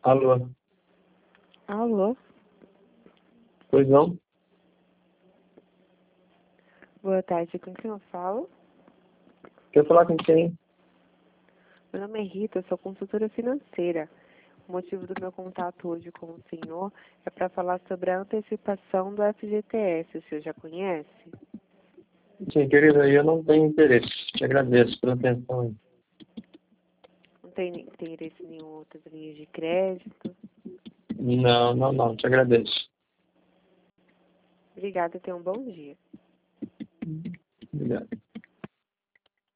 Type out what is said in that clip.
Alô, Alô, pois não? boa tarde, com quem eu falo? Quer falar com quem? Meu nome é Rita, eu sou consultora financeira. O motivo do meu contato hoje com o senhor é para falar sobre a antecipação do FGTS. O senhor já conhece? Sim, querida, eu não tenho interesse. Te agradeço pela atenção aí. Não tem interesse em nenhuma outra linha de crédito? Não, te agradeço. Obrigada, tenha um bom dia. Obrigado.